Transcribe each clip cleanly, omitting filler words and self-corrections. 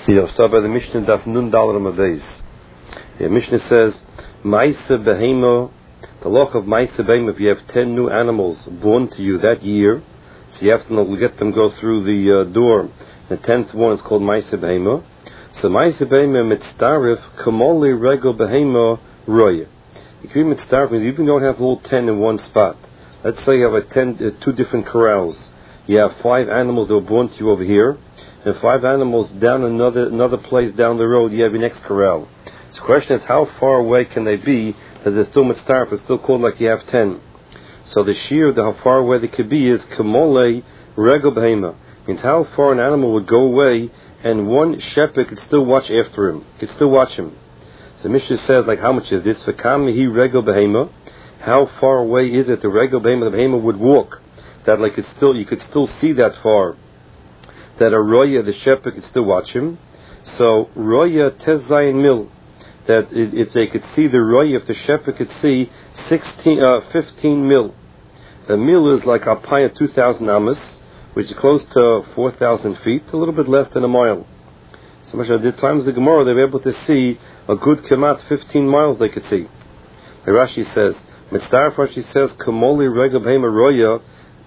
Start by the Mishnah Daf Nun Dalar Amadeis. The Mishnah says, Maisa Behema, the law of Maisa Behema, if you have 10 new animals born to you that year, so you have to get them go through the door. The 10th one is called Maisa Behema. So Maisa Behema Mitzdarif, Kamoli Rego Behema Roya. You can be Mitzdarif means you even don't have all 10 in one spot. Let's say you have two different corrals. You have 5 animals that were born to you over here, and 5 animals down another place down the road. You have your next corral. So the question is, how far away can they be that they're still mitzdarf? It's still called like you have 10. So the shear, how far away they could be, is kamole regel behema. Means how far an animal would go away, and one shepherd could still watch after him. Could still watch him. So Mishnah says, like, how much is this? V'kamihi regel behema. How far away is it the regel behema, the behema would walk? That like you could still see that far. That a roya, the shepherd, could still watch him. So roya tezayin mil. That if they could see the roya, if the shepherd could see 15 mil. A mil is like alpaya 2,000 amas, which is close to 4,000 feet, a little bit less than a mile. So much at the times of the Gemara, they were able to see a good kamat, 15 miles they could see. The Rashi says, Mitzdarf Rashi says, Kamoli regel behema roya.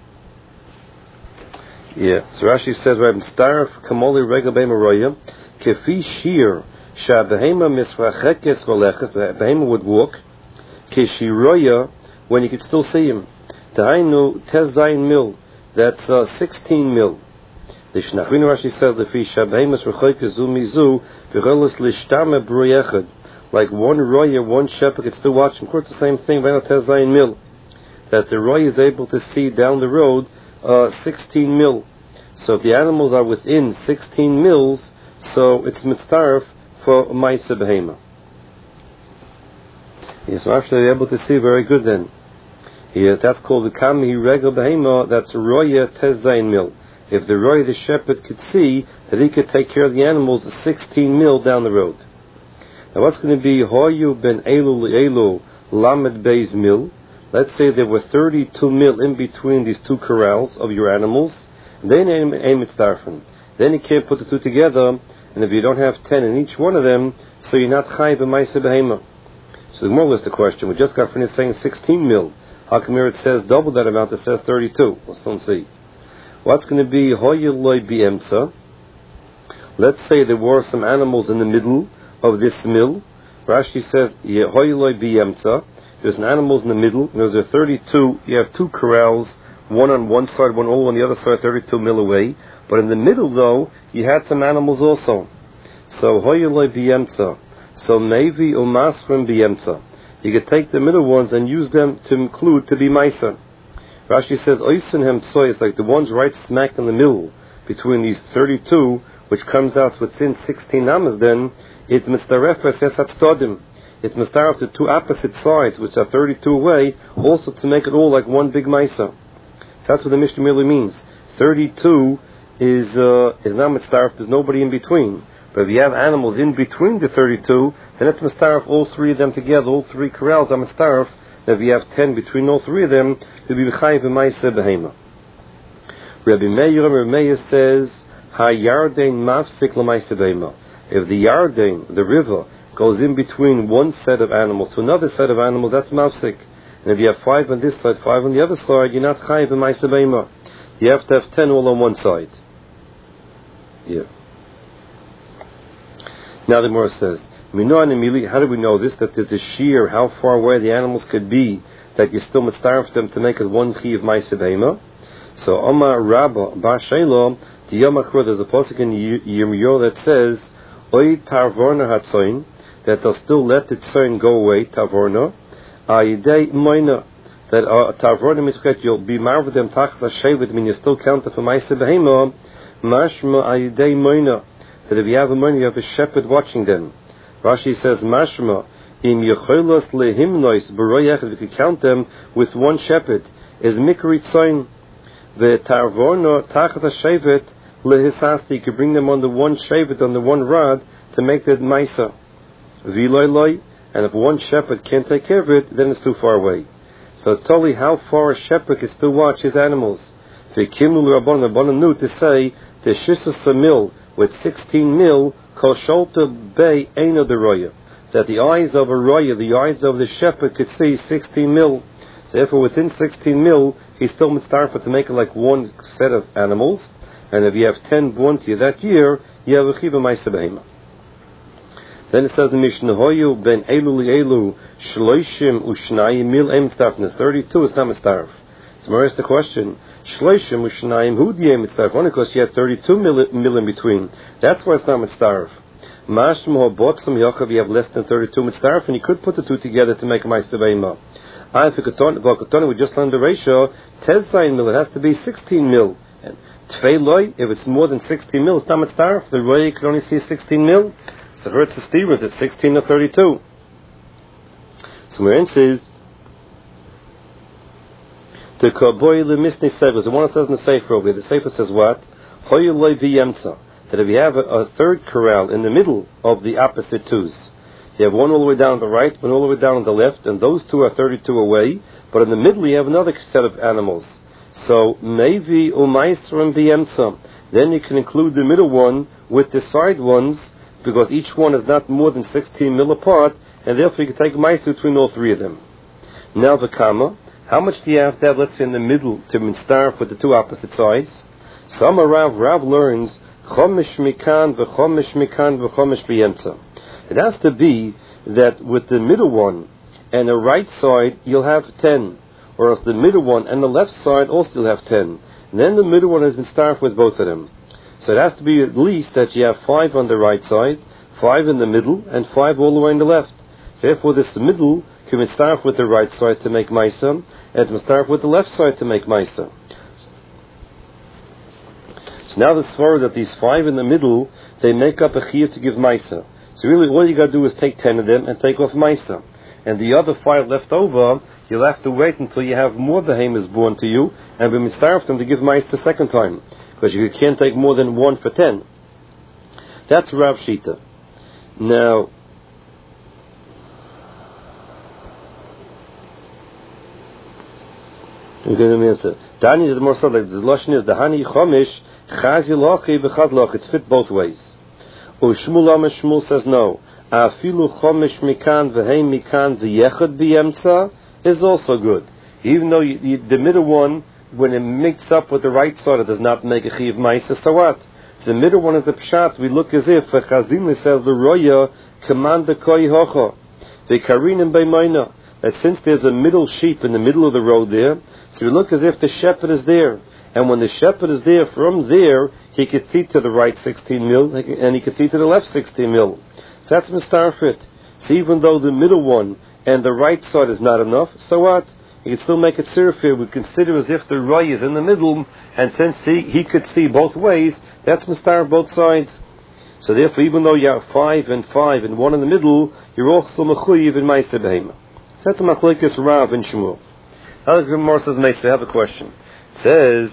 Yeah, so Rashi says, right, Mitzdarf Kamoli regel behema roya, kefi shir, sha behema misrachekes v'lechet, the behema would walk, keshi roya, when you could still see him. Tahainu tezayin mil, that's 16 mil. The Shnachvinu Rashi says, lefi sha behema misrachekes zu mizu, v'chelis lishtame bruyechad, like one roya, one shepherd could still watch him. Of course, the same thing, Vayna tezayin mil, that the roya is able to see down the road 16 mil. So if the animals are within 16 mils, so it's mitzdarf for Maisa Behema. Yes, so actually they're able to see very good then. Yeah, that's called the Kamihi Regel Behema, that's Roya Tezayin Mil. If the Roya, the shepherd, could see that he could take care of the animals 16 mil down the road. Now what's going to be Hoyu ben Elu Li'elu Lamed Beis Mil? Let's say there were 32 mil in between these two corrals of your animals. Then aim mitzdarfen. Then you can't put the two together, and if you don't have 10 in each one of them, so you're not chai b'maisa behema. So the Gemara lists the question. We just got finished saying 16 mil. How come here it says double that amount? It says 32. Let's don't see. What's going to be hoyeloi bi'emtza? Let's say there were some animals in the middle of this mil. Rashi says hoyeloi bi'emtza. There's an animals in the middle. There's a 32. You have 2 corrals, one on one side, one all on the other side, 32 mil away. But in the middle, though, you had some animals also. So hoyeloi bi'emtza. So mevi umasrim bi'emtza. You could take the middle ones and use them to include to be maisa. Rashi says oisin hem tsoy is like the ones right smack in the middle between these 32, which comes out within 16 amas. Then it's mitzdarefes es hatzodim. It's mistaref the 2 opposite sides, which are 32 away, also to make it all like one big maisa. So that's what the Mishnah really means. 32 is not mistaref, there's nobody in between. But if you have animals in between the 32, then it's mistaref all 3 of them together, all 3 corrals are mistaref. If you have 10 between all 3 of them, you'll be b'chayiv b'maisa behema. Rabbi Meir says, Ha-yardain mafsik l'maisa behema. If the yardain, the river, goes in between one set of animals to another set of animals, that's mafsik. And if you have 5 on this side, 5 on the other side, you're not chayiv b'maisa behema. You have to have 10 all on one side. Yeah. Now the Gemara says, how do we know this? That there's a shear, how far away the animals could be, that you still must starve them to make it one chi of Maisa Behema. So Omar Rabba Bar Shelo, the Yom HaKror, there's a pasuk in Yirmiyahu that says, Oy Tarvorna Hatzoin, that they'll still let the tzoin go away, Tarvorna, Ayidei Moina, that Tarvorna Mishket, you'll be married with them, Tachas HaShevet, I mean you still count it for Maisa Behema, Mashma Ayidei Moina, that if you have a moina, you have a shepherd watching them. Rashi says, Mashma, im yecholos lehimnois b'royech, if you count them with one shepherd, is mikri tzoin, ve'tarvorno tachat ha-shevet lehisasti, you can bring them on the one shevet, on the one rod, to make that maisa. V'loy, and if one shepherd can't take care of it, then it's too far away. So it's totally how far a shepherd can still watch his animals. Ve'kimul rabbanon knew to say, the shisas samil, with 16 mil, kol sholta bei eino de roya, that the eyes of a roya, the eyes of the shepherd, could see 16 mil. So therefore, within 16 mil, he's still mitzarfa to make it like one set of animals. And if you have 10 buontia that year, you have a chiva ma'aseh behema. Then it says in Mishnah, Hoyu ben elu li elu shloishim ushnayim mil em mitzarfnes. 32 is not mitzarf. So where is the question? Shloishim ushnayim hu diyem mitzarf. Only because you had 32 mil in between. That's why it's not mitzarf. Mashim ho botzim yachav, you have less than 32 mitzarf, and you could put the two together to make a ma'aseh behema. If we just learned the ratio, tezayin mil, it has to be 16 mil. And tfeiloi, if it's more than 16 mil, it's not mitzarf. The roya can only see 16 mil. So her it's it's 16 or 32. So where it says, the kaboy lemisni sefer. The one that says in the sefer over here, the sefer says what? Hoyuloi v'yemtza. That if you have a third corral in the middle of the opposite twos, you have one all the way down on the right, one all the way down on the left, and those two are 32 away, but in the middle you have another set of animals. So, Mevi u'maisram v'yemtza. Then you can include the middle one with the side ones, because each one is not more than 16 mil apart, and therefore you can take ma'aseh between all three of them. Now the kama, how much do you have to have, let's say, in the middle to mitzarf with the two opposite sides? Some Rav learns chomish mikan v'chomish mikan v'chomish b'yemtza. It has to be that with the middle one and the right side you'll have 10, or else the middle one and the left side also you'll have 10. And then the middle one has been starved with both of them. So it has to be at least that you have 5 on the right side, 5 in the middle, and 5 all the way on the left. So therefore this middle can be starved with the right side to make ma'aseh, and it can starve with the left side to make ma'aseh. So now the svara that these 5 in the middle, they make up a chiyuv to give ma'aseh. So really all you got to do is take 10 of them and take off ma'aseh. And the other 5 left over, you'll have to wait until you have more behemoths born to you, and be mitzarf them to give ma'aseh the second time. Because you can't take more than 1 for 10. That's Rav Shita. Now, we're going to answer. Dani is the more subtle. The lashon is the hani chomish chazi lochi v'chaz loch. It's fit both ways. Shmuel says no. Afilu chomish mikan v'heim mikan v'yechad b'yemtza is also good. Even though the middle one, when it mixes up with the right side, it does not make a chiv ma'aseh. So what? The middle one is the pshat. We look as if Chazin says the roya command the koi hocha the karinim b'mayna. That since there's a middle sheep in the middle of the road there, so we look as if the shepherd is there. And when the shepherd is there, from there he could see to the right 16 mil, and he could see to the left 16 mil. So that's mistarfit. So even though the middle one and the right side is not enough, so what? He can still make it sirfir. We consider as if the roy is in the middle, and since he could see both ways, that's mistar both sides. So therefore, even though you have 5 and 5 and 1 in the middle, you're also mechuyev in ma'aseh behema. That's the machlokes Rav and Shmuel. Now the Gemara says, I have a question. It says,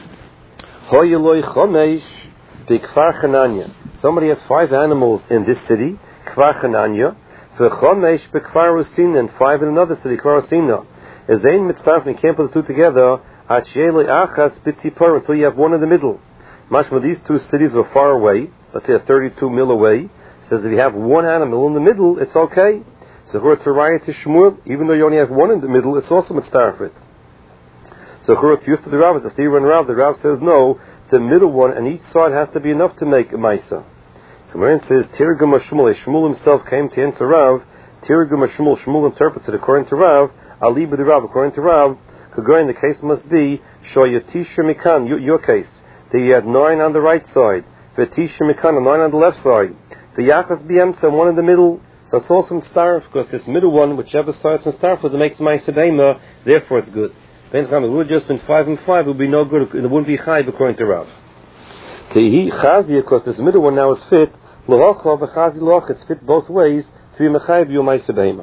Hoyeloi chomesh b'kfar Chananya. Somebody has 5 animals in this city, Kfar Chananya, v'chomesh b'kfar Usina, and 5 in another city, Kfar Usina. As they mitzvah, you can't put the two together, until you have one in the middle. Mashma, these 2 cities were far away, let's say 32 mil away. It says if you have 1 animal in the middle, it's okay. So for it's a raya to Shmuel, even though you only have 1 in the middle, it's also mitzvah. So for it's used to the Rav, it's a theory and Rav. The Rav says no, the middle one and each side has to be enough to make a ma'aseh. So when it says Tirgum Shmuel, Shmuel himself came to answer Rav. Tirgum Shmuel interprets it according to Rav. Ali b'di Rav, according to Rav, Kagoyin, the case must be Shoyatisha Mikan, your case. That you had 9 on the right side, V'tisha Mikan, 9 on the left side. The Yachas B'yemtza, 1 in the middle. So it's also Mitzaref, because this middle one, whichever side it's Mitzaref, it makes ma'aseh behema, therefore it's good. If it would have just been 5 and 5, it would be no good, it wouldn't be chayv according to Rav. Tehi Chazi, because this middle one now is fit, L'hocha v'chazi loch, it's fit both ways, to be mechayv your ma'aseh behema.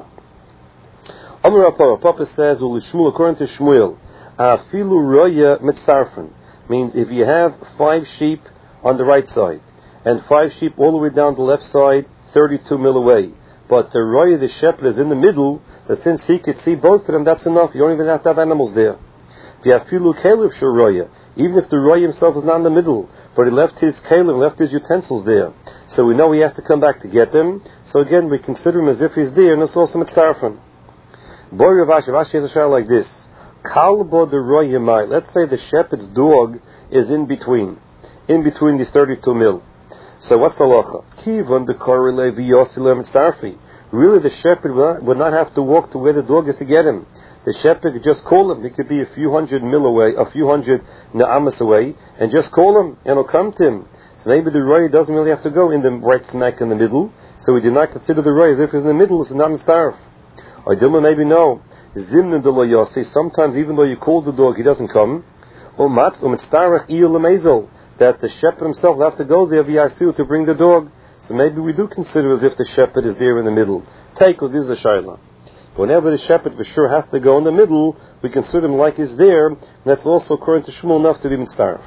Amar Papa says, Shmuel, according to Shmuel, Afilu roya mitzarfen, means if you have 5 sheep on the right side, and 5 sheep all the way down the left side, 32 mil away, but the roya, the shepherd, is in the middle, that since he could see both of them, that's enough. You don't even have to have animals there. If you have filu kelev shel roya, Even if the Roy himself was not in the middle, but he left his kalim, left his utensils there. So we know he has to come back to get them. So again, we consider him as if he's there, and it's also mitzarfan. Boy Rav Ashi has a shayla like this. Kalbo the Roy Yemai. Let's say the shepherd's dog is in between these 32 mil. So what's the locha? Kivon the korele v'yosilem mitzarfi. Really, the shepherd would not have to walk to where the dog is to get him. The shepherd could just call him. He could be a few hundred mil away, a few hundred na'amas away, and just call him, and he'll come to him. So maybe the roy doesn't really have to go in the right smack in the middle, so we do not consider the roy as if he's in the middle, it's not mitzarf. Or Dilma maybe no. Zimna de lo yossi, sometimes even though you call the dog, he doesn't come. Or matz, mitzarach iyul lemezel, that the shepherd himself will have to go there via to bring the dog. So maybe we do consider as if the shepherd is there in the middle. Take this is a shayla. Whenever the shepherd for sure has to go in the middle, we consider him like he's there, and that's also according to Shmuel enough to be mitzaref.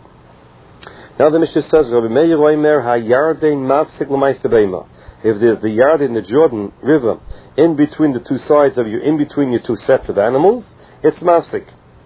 Now the Mishnah says, Rabbi Meir Omer HaYarden Mafsik L'Maisa Beima. If there's the Yarden, the Jordan River, in between the two sides of in between your two sets of animals, it's mafsik.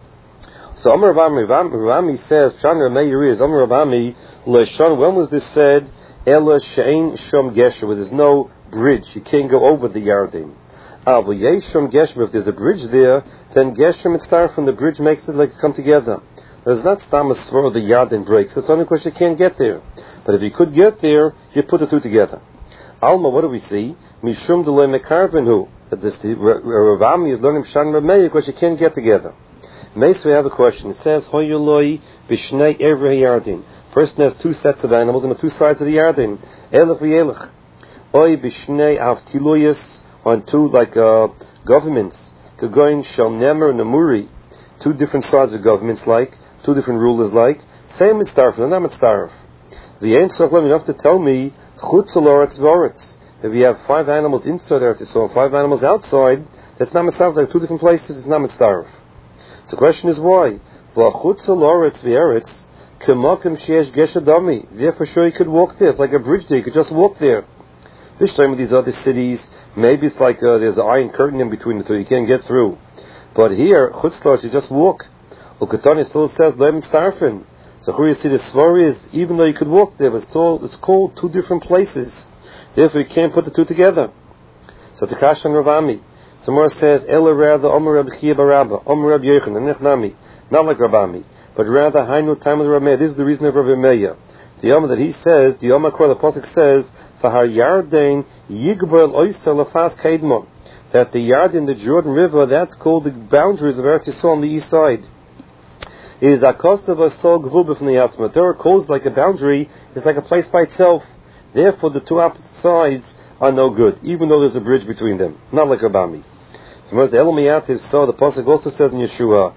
So Amar Rami says, Pshan Meir is Amar Rami Le'Shan. When was this said? Ela she'ein shom gesher, where there's no bridge, you can't go over the Yarden. But yeshom gesher, if there's a bridge there, then gesher mitzvah from the bridge makes it like come together. There's not stamas for the Yarden breaks. It's only because you can't get there. But if you could get there, you put the two together. Alma, what do we see? Mishum delay mekarvenu. That this Ravami is learning Pshan Ramei because you can't get together. Meis, we have a question. It says Hoyoloi Bishnei Evre Yarden. Person has two sets of animals on the two sides of the Yarden. Elech v'elech. Oy Bishnei Avtiloyas, on two like governments. Kagoin Shal Nemer and Namuri. Two different sides of governments like, two different rulers like. Same mitzarf, and not mitzarf. The answer is enough to tell me Chutz Loretz Voretz. If you have 5 animals inside Eretz Yisrael and 5 animals outside, that's not mitzarf, like two different places, it's not mitzarf. So the question is why? V'chutz Loretz v'eretz. Therefore, for sure you could walk there. It's like a bridge there. You could just walk there. This time with these other cities, maybe it's like there's an iron curtain in between the two. You can't get through. But here, chutzlar, you just walk. Ukatani still says leim starfin. So here you see the svar is even though you could walk there, but it's called two different places. Therefore, you can't put the two together. So Takash and Ravami. Somewhere says Ela rather Omer Reb Chia Barabba, Omer Reb Yechon, and Nechnami, not like Ravami. But rather, Hainu time of the Rameh. This is the reason of Rabbi Meir. The Yom that he says, the Yom HaKor, the Pasuk says, Fahar Yarden Yigbar Oisel Lafas Kaidmon. That the Yarden, the Jordan River, that's called the boundaries of Eretz Yisrael on the east side. It is Akostav Asol Gvul B'fnei Yatzma. Torah calls like a boundary, it's like a place by itself. Therefore, the two opposite sides are no good, even though there's a bridge between them. Not like Rabami. So the Pasuk also says in Yeshua,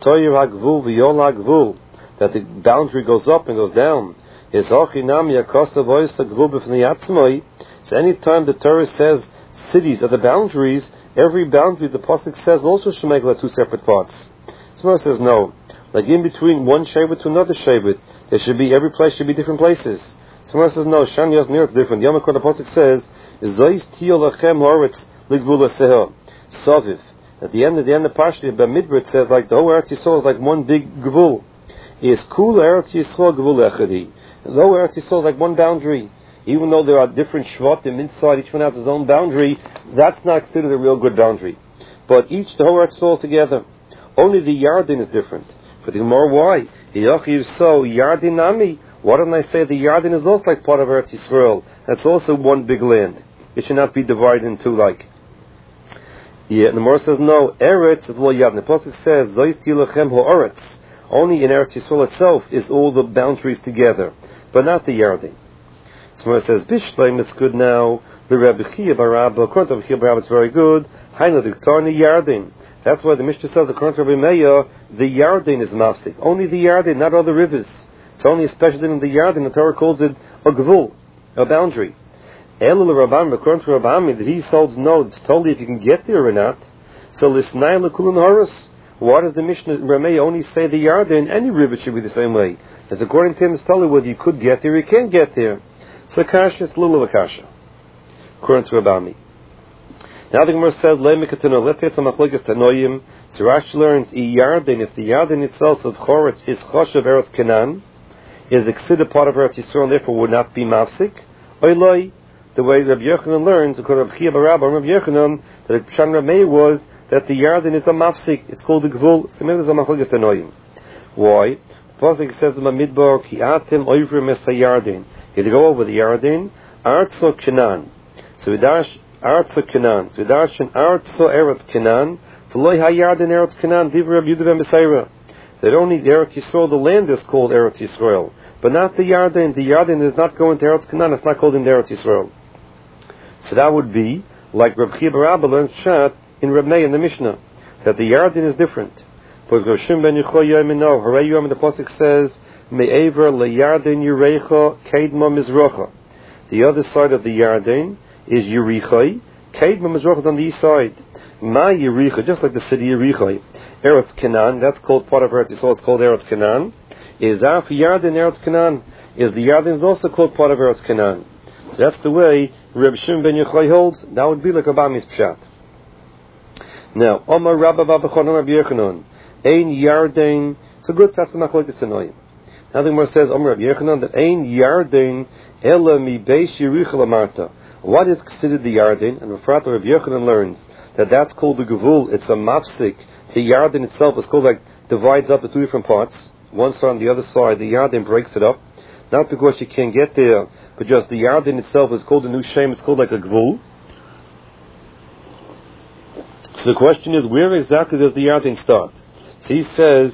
that the boundary goes up and goes down. So anytime the Torah says cities are the boundaries, every boundary the Pasuk says also should make like two separate parts. So says no. Like in between one Shevet to another Shevet, there should be, every place should be different places. So says no, Shan Yos Nir is different. Yom HaKor, the Pasuk says, Zois Tiyol Lachem Horetz Ligvul Seher. Soviv. At the end of Parsha, by Midbar, it says like the whole Eretz Yisrael is like one big gvul. Is cool Eretz Yisrael gvul echadi. The whole Eretz Yisrael is like one boundary. Even though there are different shvatim inside, each one has his own boundary, that's not considered a real good boundary. But the whole Eretz Yisrael is together. Only the Yarden is different. But the more why? Yachiv so Yarden Nami. Why don't I say the Yarden is also like part of Eretz Yisrael? That's also one big land. It should not be divided into like. Yeah, and the Gemara says no. Eretz v'lo Yarden. The Pasuk says Zois tilachem ho'eretz. Only in Eretz Yisrael itself is all the boundaries together, but not the Yarden. So Gemara says Bishleim is good now. The Rebbe Chia Barabba, according to Rebbe Chia Barabba, it's very good. Hainu Diktarni Yarden. That's why the Mishnah says according to Rebbe Meir, the Yarden is mafsik. Only the Yarden, not other rivers. It's only especially in the Yarden. The Torah calls it a gvul, a boundary. Elul Rabban, according to Rabban, that he holds no, it's totally if you can get there or not. So Lisnai Lekulun Horus. Why does the Mishnah Rameh only say the Yarden? Any river should be the same way. As according to him, it's totally whether you could get there or you can't get there. So Kasha, it's little of a Kasha. According to Rabban. Now the Gemara says, let's say some machlokes tanoim. So Rashi learns, Yarden, if the Yarden itself of Choretz is Choshev Eretz Canaan, is a considered part of Eretz Yisrael, and therefore would not be mafsik. Oiloi, the way Rabbi Yochanan learns, according to Rabbi Rabba and Rabbi Yochanan, that Pshan Rameh was that the Yarden is a mafsik. It's called the Gvul. So maybe there's a machlokes tanoim. Why? The pasuk says in the Midbar, Ki atem oivrim es hayarden. You go over the Yarden, Artso Canaan. So Vidash Artso Canaan. So Vidash and Artso Eretz Canaan. V'loi hayarden Eretz Canaan. Divrei Rabbi Yehuda ben Besaira. That only the Eretz Yisrael, the land is called Eretz Yisrael, but not the Yarden. The Yarden is not going to Eretz Canaan. It's not called in the Eretz Yisrael. So that would be like Reb Chia bar Abba learned Shat in Reb Meir in the Mishnah, that the Yarden is different. For Reb Shimon ben Yechoy Yomino, Harei Yom, the pasuk says, Me'ever leYarden Yerecha Kedma Mizracha. The other side of the Yarden is Yerichai. Kedma Mizracha is on the east side. Ma Yericha, just like the city Yerichai. Eretz Canaan, that's called part of Eretz Yisrael, it's called Eretz Canaan. Is Af Yarden Eretz Canaan? Is the Yarden is also called part of Eretz Canaan? So that's the way Reb Shimon ben Yechoy holds. That would be like a Bamis Pshat. Now, Omar Rabba Babachon Rabbi Yochanan, Ein Yarden. So good, that's the machlokes tanoim. Nothing more says Omar Rabbi Yochanan that Ein Yarden Ela Mi Beish Yericha Lamarta. What is considered the Yarden? And Rabbi Yochanan learns that that's called the Gevul. It's a mafsik. The Yarden itself is called like divides up the two different parts. One side on the other side, the Yarden breaks it up. Not because you can't get there, but just the Yarden itself is called a new shem. It's called like a Gvul. So the question is, where exactly does the Yarden start? So he says,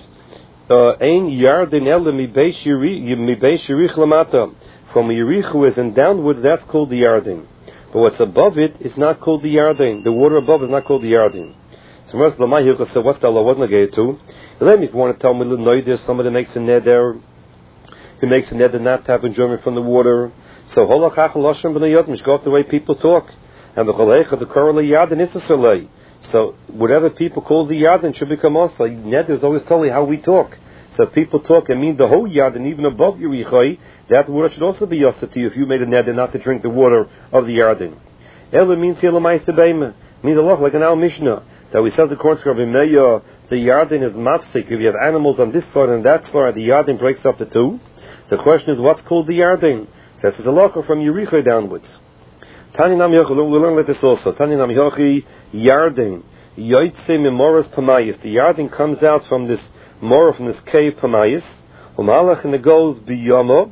Ein Yarden Ela Mi Beish Yerich Lamata. From Yericho is and downwards, that's called the Yarden. But what's above it is not called the Yarden. The water above is not called the Yarden. So what's the Allah wasn't negated to? Let me, if you want to tell me a little noise, somebody makes a neder, who makes a neder not to have enjoyment from the water. So holachach lashon b'nei yodmish, go off the way people talk. And the cholecha, the korah yarden, it's a solei. So whatever people call the yarden should become also. Neder is always totally how we talk. So if people talk and mean the whole yarden, even above Yerichai, that water should also be yosef to you if you made a neder not to drink the water of the yarden. Ela means yelamaisa beima, means Allah like an al mishnah. That we said according to Rabbi Meir, the Yarden is mafsik. If you have animals on this side and that side, the Yarden breaks up the two. So the question is, what's called the Yarden? So it's a halacha from Yericho downwards. Tani Nam Yochi, we'll learn like this also. Tani Nam Yochi, Yarden, Yoitze Memoras Pamayis. The Yarden comes out from this Mora, from this cave Pamayis. Umalach, and it goes biyama,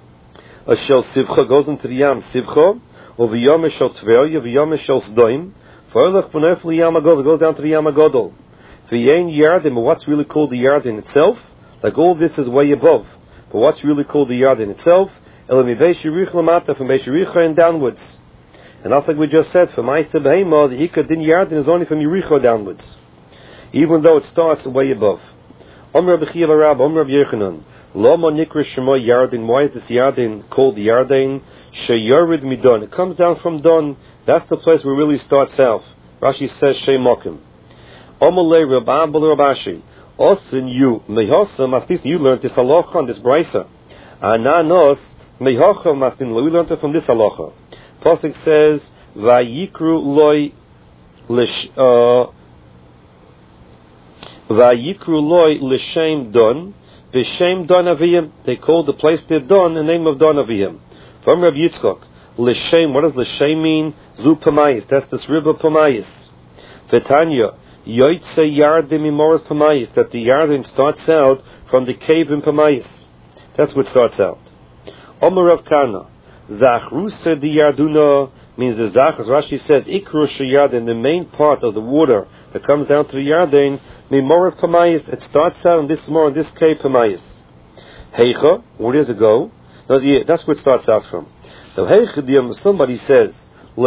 Shel Sivcha, goes into the Yam Sivcha, or Viyama Shel Tveria, Viyama Shel Sdoim. It goes down to the Yam HaGodol. Yarden, but what's really called the Yarden itself? Like all this is way above. But what's really called the Yarden itself? From Beish Yericho and downwards. And that's like we just said, from Ma'aseh Behema, the Ikar Din Yarden is only from Yericho downwards. Even though it starts way above. Omar Rabbi Chia bar Abba, Omar Rabbi Yochanan, Lama Nikra Shema Yarden. Why is this Yarden called the Yarden? Sheyorid Midon. It comes down from Don. That's the place where it really starts south. Rashi says Shei Mokim. Omalei Rabban B'le Rabashi. Osin you Mehosa Mastin. You learned this halacha on this brisa. Ananos Mehocha Mastin. We learned it from this halacha. Pasuk says Vayikru Loi L'Shem Don. V'Shem Don Aviyim. They called the place there Don, the name of Don Aviyim. From Rabbi Yitzchak. L'Shem, what does L'Shem mean? Zu Pamayis, that's this river Pamayis. V'Tanya, Yoitze Yarden Mimoras Pamayis, that the Yarden starts out from the cave in Pamayis. That's what starts out. Omer Rav Kana, Zachruse di Yarduna, means the Zach, as Rashi says, Ikru Yarden, the main part of the water that comes down to the Yarden, Mimoras Pamayis, it starts out in this more in this cave Pamayis. Heicha, where does it go? No, yeah, that's where it starts out from. So somebody says, I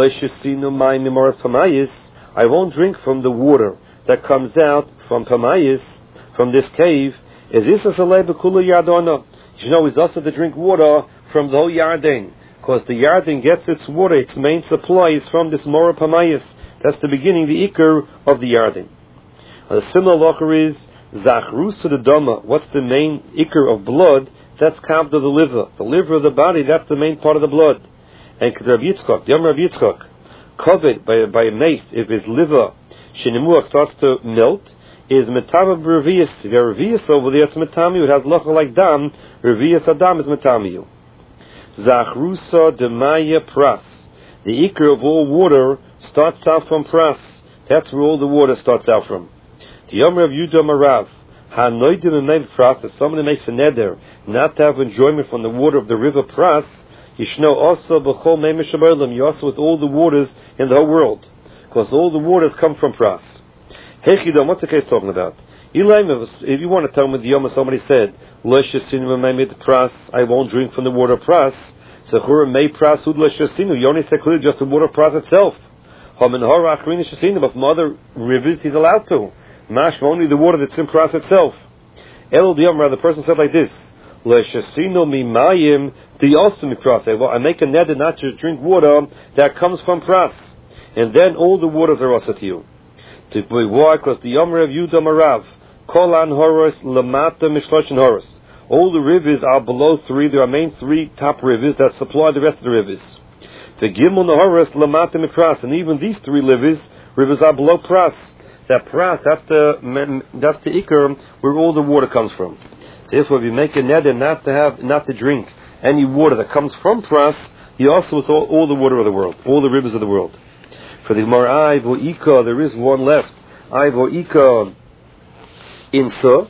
won't drink from the water that comes out from Pamayis, from this cave. Is this a Salebekula Yardona? You know, it's also to drink water from the whole Yarden, because the Yarden gets its water, its main supply is from this Mora Pamayis. That's the beginning, the Iker of the Yarden. The similar locher is Zachrus to the Doma. What's the main Iker of blood? That's carved of the liver. The liver of the body, that's the main part of the blood. And Rabbi Yitzchak, the Yom Rabbi Yitzchak, covered by a mace, if his liver, Shenimuach, starts to melt, is metama b'revius. If you have revius over there, it's metami. It has locha like dam. Revius adam is metami. Zachrusa demaya pras. The ikar of all water starts out from pras. That's where all the water starts out from. The Yomer of Yudah Marav. Hanoidim and pras. If somebody makes a neder not to have enjoyment from the water of the river pras, Yishno also b'chol meimesh habaylam. You also with all the waters in the whole world, because all the waters come from pras. Hechidam, what's the case talking about? If you want to tell me the Yom somebody said, pras, I won't drink from the water of pras. Sechura mei pras hud l'shasinu. You only say clearly just the water of pras itself. But from other rivers he's allowed to. Mashma only the water that's in pras itself. El the person said like this. L'shasinu mimayim di'osu mipras. I make a neder not to drink water that comes from pras, and then all the waters are also to you. Why? Because the Yomer of Yudah Marav, Kolan Horos, Lamata Mishloshin Horos. All the rivers are below three. There are main three top rivers that supply the rest of the rivers. The Gimel Horos, Lamata Mipras, and even these three rivers are below Pras. That Pras, that's the Iker where all the water comes from. So therefore, if you make a neder not to drink any water that comes from Pras, you also with all the water of the world, all the rivers of the world. For the Gemara, Aiv or Ika, there is one left. Aiv or Ika Insa.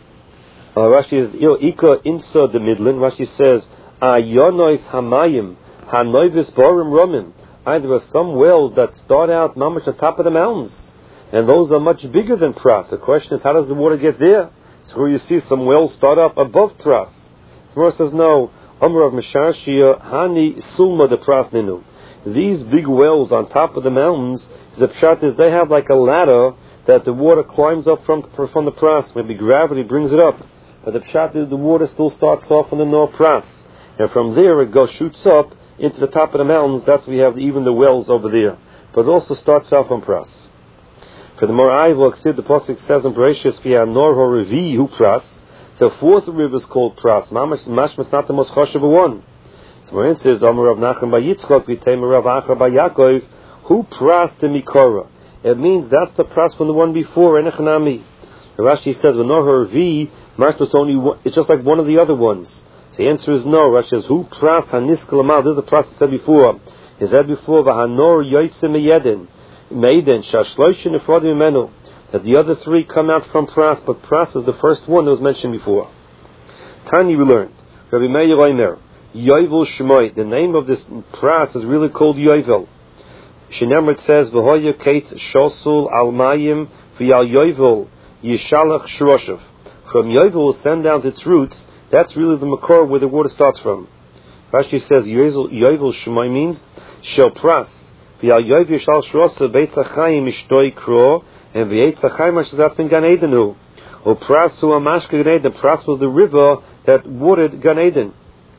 Rashi is Ika Insa the Midland. Rashi says, Ayonois Hamayim, Hanoivis Borim Romim. There are some wells that start out mamash at the top of the mountains, and those are much bigger than Pras. The question is, how does the water get there? So you see some wells start up above Pras. The Gemara says, no. Amar of Meshashia, Hani Sulma the Pras Ninu. These big wells on top of the mountains, the pshat is they have like a ladder that the water climbs up from the pras. Maybe gravity brings it up, but the pshat is the water still starts off on the Nor Pras, and from there it shoots up into the top of the mountains. That's where we have even the wells over there, but it also starts off on Pras. For the Morai will exceed the pasuk says in Bereshis via Nor Horevi Hu Pras. The fourth river is called Pras. Mashma is not the most chashuv one. So for instance, Amar Rav Nachman by Yitzchak, V'teimer Rav Acha by Yaakov, Hu Pras de Mikora. It means that's the Pras from the one before, Enechanami. Rashi says, V'nor Hervi, Mashma only one, it's just like one of the other ones. So the answer is no. Rashi says, Hu Pras Haniskalamal. This is the Pras that said before. It said before, V'hanor Yoytze Meyeden, Meiden, Shashloishin Efrodim Imenu. That the other three come out from Pras, but Pras is the first one that was mentioned before. Tani we learned. Rabbi Meir Omer. Yovel Shemoi. The name of this pras is really called Yovel. Shenemar says, "V'hoya kates shosul al mayim v'yal Yovel yishalach shroshev." From Yovel will send down its roots. That's really the makor where the water starts from. Rashi says Yovel Shemoi means shel pras v'yal Yovel yishal shroshev beit zachayim ishtoi kro and v'yeit zachayim ashazat in Gan Edenu. O pras hu amashka Gan Eden. Pras was the river that watered Gan Eden.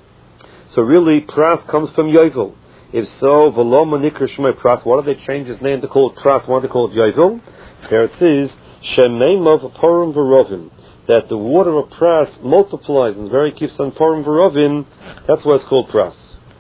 So really, Pras comes from Yovel. If so, V'lo Nikra Shmei Pras. Why do they change his name to call it Pras? Why do they call it Yovel? There it is, Shemeimav Porim V'rovim. That the water of Pras multiplies and very keeps on Porim V'rovim. That's why it's called Pras.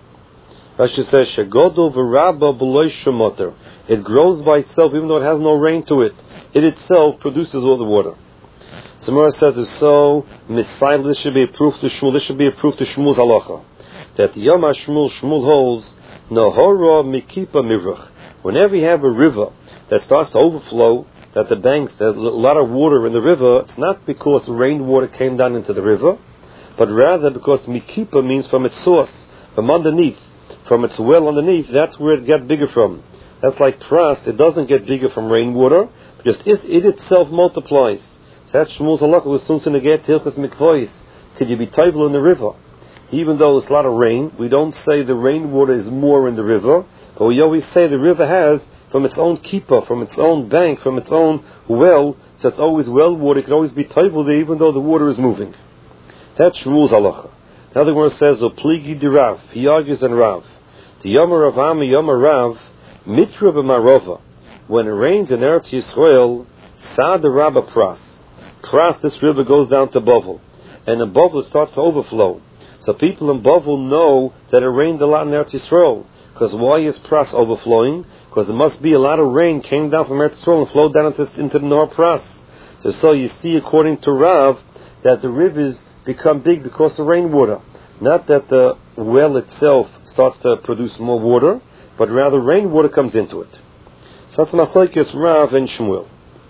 Rashi says, Shegodol V'rabba B'loi Shemoter. It grows by itself even though it has no rain to it. It itself produces all the water. Samara says, if so, Messiah, this should be a proof to Shmuel. This should be a proof to Shmuel's halacha. That the Yom HaShmuel holds Nahora Mikipa Mivrach. Whenever you have a river that starts to overflow, that the banks, there's a lot of water in the river, it's not because rainwater came down into the river, but rather because Mikipa means from its source, from underneath, from its well underneath, that's where it gets bigger from. That's like Pras, it doesn't get bigger from rainwater, because it itself multiplies. So that's Shmuel's halakha with Sunsin Aget Hilchas Mikvois. Could you be table in the river? Even though there's a lot of rain, we don't say the rainwater is more in the river, but we always say the river has from its own keeper, from its own bank, from its own well, so it's always well water. It can always be table there even though the water is moving. That's Shmuel's halacha. Now the Gemara says, Opligi di Rav, he argues in Rav. The Yomer Rav Ami Yomer Rav, Mitra b'Marova. When it rains in Eretz Yisrael, Sa'ad Rabba Pras. Pras, this river goes down to Bovel. And in Bovel it starts to overflow. So people in Bovel know that it rained a lot in Eretz Yisrael. Because why is Pras overflowing? Because it must be a lot of rain came down from Eretz Yisrael and flowed down into the Nor Pras. So you see, according to Rav, that the rivers become big because of rainwater. Not that the well itself starts to produce more water, but rather rainwater comes into it. So that's Machlokes Rav and Shmuel.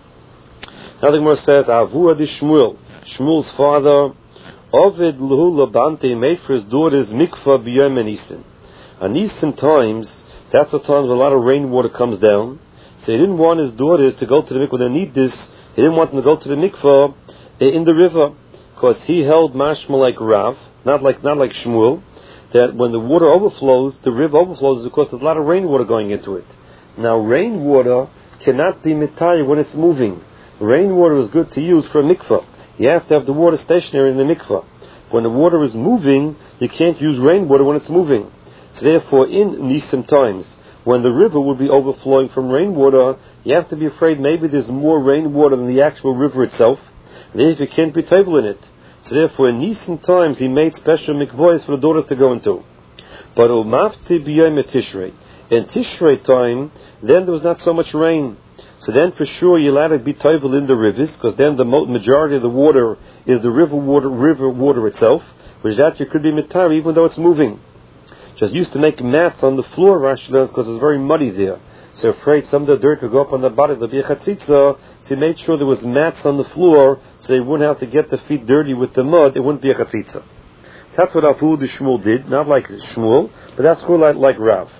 Now the Gemara says, Avu adi Shmuel, Shmuel's father, Ovid Luhu Labante made for his daughters mikvah b'yom Nisan. On Nisan times, that's the times when a lot of rainwater comes down. So he didn't want his daughters to go to the mikvah. They need this. He didn't want them to go to the mikvah in the river, because he held mashma like Rav, not like Shmuel, that when the water overflows, the river overflows because there's a lot of rainwater going into it. Now, rainwater cannot be mitayir when it's moving. Rainwater is good to use for a mikvah. You have to have the water stationary in the mikvah. When the water is moving, you can't use rainwater when it's moving. So therefore, in Nisan times, when the river would be overflowing from rainwater, you have to be afraid maybe there's more rainwater than the actual river itself. And if you can't be table in it. So therefore, in Nisan times, he made special mikvahs for the daughters to go into. But Umafti b'yom Tishrei. In Tishrei time, then there was not so much rain. So then for sure you're allowed to be table in the rivers, because then the majority of the water is the river water itself, which that you could be mitar even though it's moving. Just used to make mats on the floor, Rashi learns, because it's very muddy there. So afraid some of the dirt would go up on the body, there'll be a chatzitza, so he made sure there was mats on the floor, so they wouldn't have to get the feet dirty with the mud, it wouldn't be a chatzitza. That's what Avu the Shmuel did, not like Shmuel, but that's like Rav.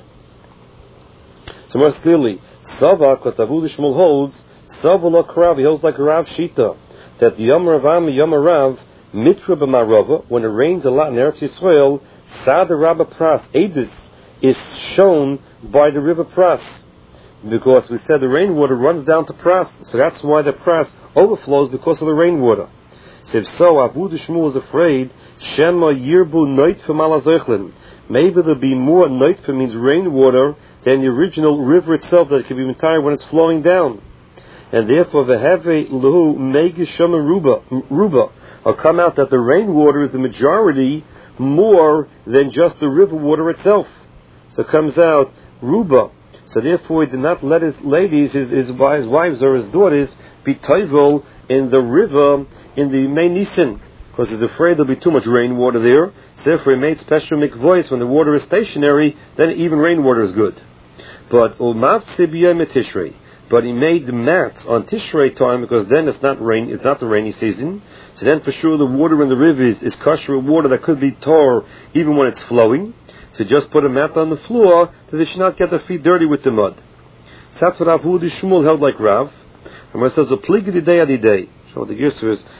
So more clearly, Sava, because Avu the Shmuel holds, Sava lo Rav, he holds like Rav Shita, that the Yom Ravam, Yom Rav, Mitra b'Marava, when it rains a lot in Eretz Yisrael, Sada Rabba Pras, Edis, is shown by the river Pras. Because we said the rainwater runs down to Pras, so that's why the Pras overflows because of the rainwater. So if so, Avu the Shmuel was afraid, Shema Yirbu Noitfa Malazoichlin. Maybe there'll be more Noitfa, means rainwater, than the original river itself that can be entire when it's flowing down. And therefore, Veheve Luhu Megishama Ruba, will come out that the rainwater is the majority more than just the river water itself. So it comes out Ruba. So therefore, he did not let his ladies, his wives or his daughters, be toivel in the river in the May Nisan, because he's afraid there'll be too much rainwater there. So therefore, he made special mikvahs when the water is stationary. Then even rainwater is good. But he made the mats on Tishrei time, because then it's not rain. It's not the rainy season. So then, for sure, the water in the rivers is kosher water that could be tar even when it's flowing. So just put a mat on the floor that they should not get their feet dirty with the mud. So that's what Avu the Shmuel held like Rav. And when it says a pligi the day adi day, so the Yisr is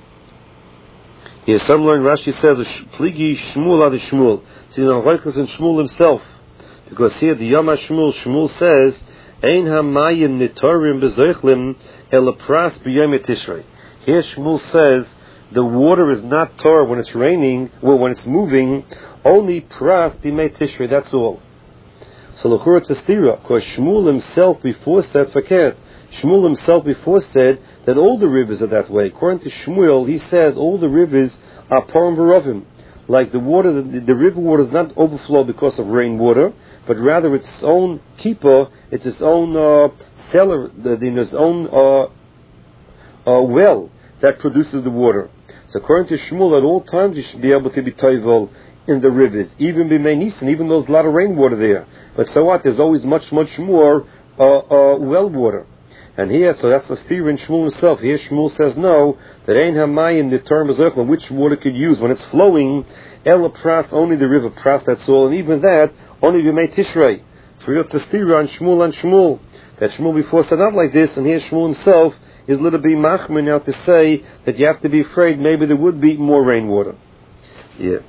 here. Some learn Rashi says a pligi Shmuel adi Shmuel. See, the Roichus and Shmuel himself, because here the Yom Shmuel says Ein hamayim nitorim bezoichlim el pras b'yom Tishrei. Here Shmuel says the water is not tar when it's raining, well, when it's moving, only pras b'mei Tishrei, that's all. So l'chur it's a stira, because Shmuel himself before said faket. Shmuel himself before said that all the rivers are that way. According to Shmuel, he says all the rivers are parim v'rovim. Like the water, the river water does not overflow because of rainwater, but rather it's own keeper, it's its own cellar, its own well that produces the water. So according to Shmuel, at all times you should be able to be toivel in the rivers, even b'mei Nisan, even though there's a lot of rainwater there. But so what? There's always much more well water. And here, so that's the theory in Shmuel himself. Here Shmuel says no, that ain't hamayim the term is which water could use when it's flowing. Ela pras, only the river pras, that's all, and even that only b'mei Tishrei. So it's a theory on Shmuel. That Shmuel before said not like this, and here Shmuel himself is a little bit machmir now to say that you have to be afraid maybe there would be more rainwater. Yeah.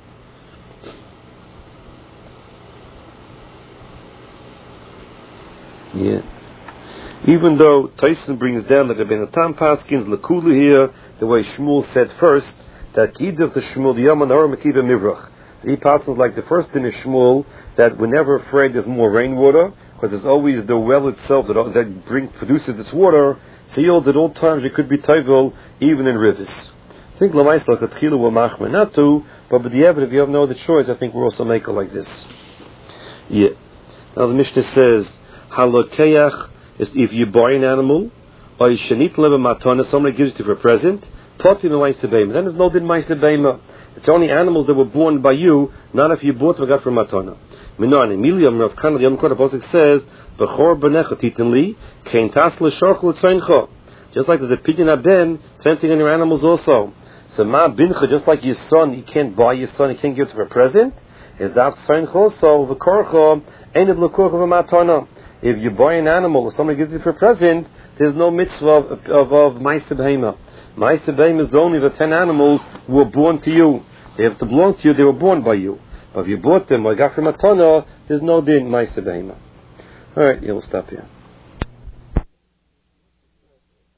Yeah. Even though Tyson brings down like Ben Tam Paskins Lakula here, the way Shmuel said first, that Kiddush the Shmuel the Yaman or Mekiva Mivrach. He passes like the first thing is Shmuel, that we're never afraid there's more rainwater, because there's always the well itself that produces this water. So he holds at all times it could be toivel even in rivers. I think Lamais like a Tchila will machmer not to, but with the evidence, if you have no other choice, I think we're also making like this. Yeah. Now the Mishnah says, Halokeach is if you buy an animal, or Shenit Leba Matana, somebody gives it to you for a present, Potim Ma'aseh Beima. Then there's no din Ma'aseh Beima. It's only animals that were born by you, not if you bought them or got from Matana. Minon, Emilium, Rav Kana, the Yom Kippur Apostle says, Bechor B'necha Titin Li, Kein Tas L'Shorch L'Tzeincha. Just like there's a pidyon haben, same thing on your animals also. So Ma Bincha, just like your son, you can't buy your son, you can't give it for a present. Is that Tzeincha also, V'korcha, Ein of L'Korcha V'Matana. If you buy an animal or somebody gives it for a present, there's no mitzvah of Ma'aseh Beheima. Ma'aseh Beheima is only the 10 animals who were born to you. They have to belong to you, they were born by you. But if you bought them or got from Matana, there's no din Ma'aseh Beheima. Alright, yeah, we'll stop here.